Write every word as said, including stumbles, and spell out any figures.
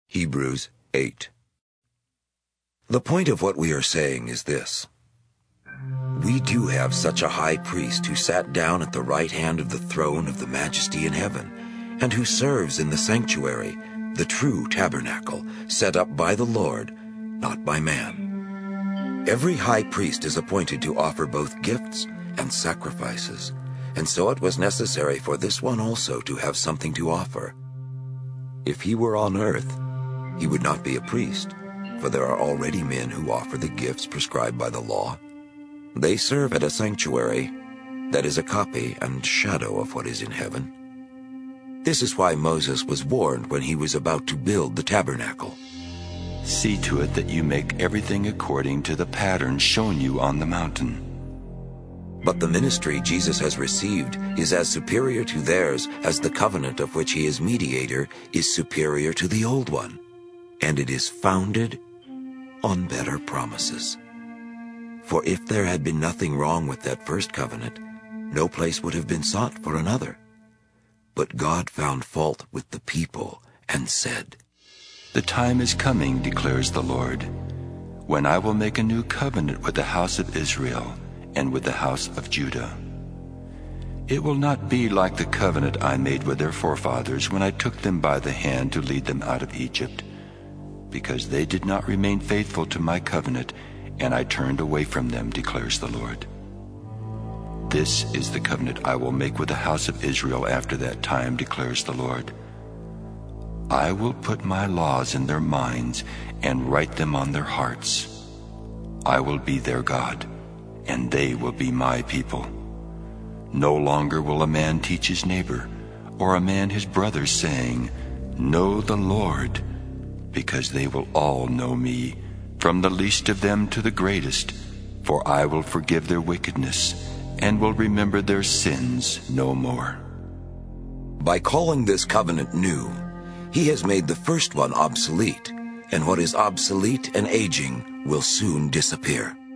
Hebrews eight. The point of what we are saying is this. We do have such a high priest who sat down at the right hand of the throne of the majesty in heaven, and who serves in the sanctuary, the true tabernacle, set up by the Lord, not by man. Every high priest is appointed to offer both gifts and sacrifices, and so it was necessary for this one also to have something to offer. If he were on earth, he would not be a priest, for there are already men who offer the gifts prescribed by the law. They serve at a sanctuary that is a copy and shadow of what is in heaven. This is why Moses was warned when he was about to build the tabernacle. See to it that you make everything according to the pattern shown you on the mountain. But the ministry Jesus has received is as superior to theirs as the covenant of which he is mediator is superior to the old one, and it is founded on better promises. For if there had been nothing wrong with that first covenant, no place would have been sought for another. But God found fault with the people and said, The time is coming, declares the Lord, when I will make a new covenant with the house of Israel and with the house of Judah. It will not be like the covenant I made with their forefathers when I took them by the hand to lead them out of Egypt, because they did not remain faithful to my covenant, and I turned away from them, declares the Lord. This is the covenant I will make with the house of Israel after that time, declares the Lord. I will put my laws in their minds and write them on their hearts. I will be their God, and they will be my people. No longer will a man teach his neighbor, or a man his brother, saying, Know the Lord, because they will all know me, from the least of them to the greatest, for I will forgive their wickedness, and will remember their sins no more. By calling this covenant new, he has made the first one obsolete, and what is obsolete and aging will soon disappear.